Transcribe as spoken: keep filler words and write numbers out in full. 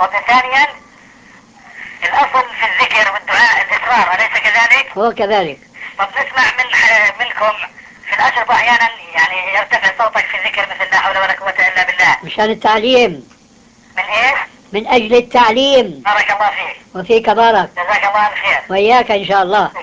وثانيا الأصل في الذكر والدعاء الإصرار، أليس كذلك؟ هو كذلك. طب نسمع من منكم في الأشرطة أحيانا يعني يرتفع صوتك في الذكر مثل لا حول ولا قوة إلا بالله. مشان التعليم. من إيش؟ من أجل التعليم. بارك الله فيك. وفيك بارك. جزاك الله الخير. وإياك إن شاء الله.